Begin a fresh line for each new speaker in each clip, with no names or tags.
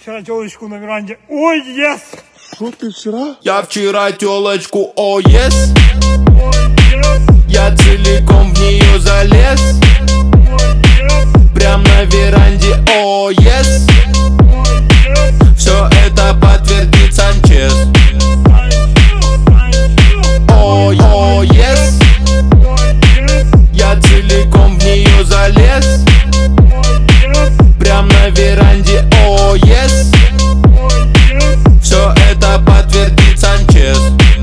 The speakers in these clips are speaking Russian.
вчера телочку на веранде. Ой, yes!
Что ты вчера?
Я вчера телочку, о, yes. Я целиком в нее залез. Прям на веранде, о, yes. Все это подтвердит Санчез. О, yes. Я целиком в нее залез. Прям на веранде, о, yes. Все это подтвердит Санчез.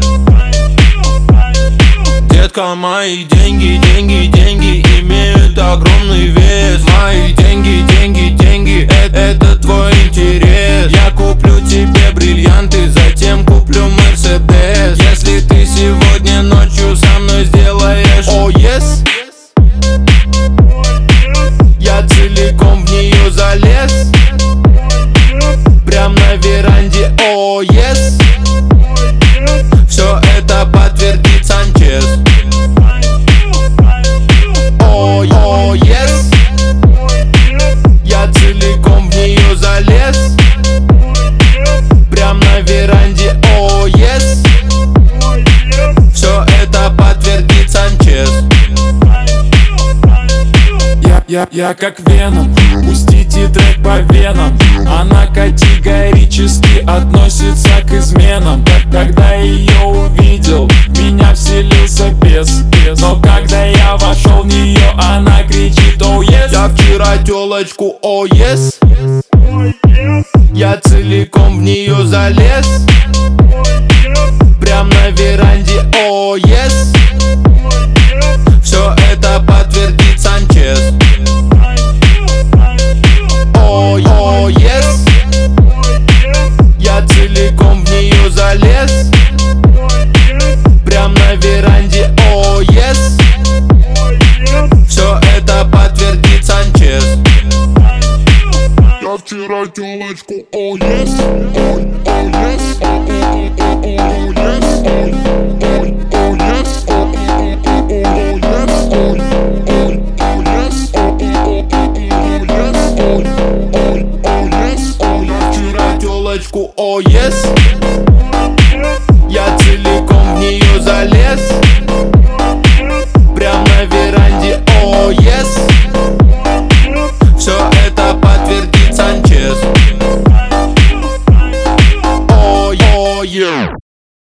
Детка, мои деньги, деньги, деньги имеют огромный вес. Мои деньги, деньги, деньги, это твой интерес. Я куплю тебе бриллианты, затем куплю Мерседес. Если ты сегодня ночью со мной сделаешь, о, yes. Я целиком в нее залез. Прям на веранде, о, yes. Все это подтвердит Санчез. О, yes. Я целиком в нее залез. Прям на веранде, о, yes. Все это подтвердит Санчез.
Я как Веном, пустите трек по венам. Она категорически относится к изменам. Когда ее увидел, в меня вселился бес. Но когда я вошел в нее, она кричит, о, yes.
Я вчера телочку, о, yes. Я целиком в нее залез. Прям на веранде, о, yes. Все это подтвердит Санчез. О, yes. Я целиком в нее залез. Прям на веранде, о, yes. Все это подтвердит Санчез.
Я вчера телочку, о, yes. Ой, о, yes. О, yes. Ой, о, yes.
О, yes.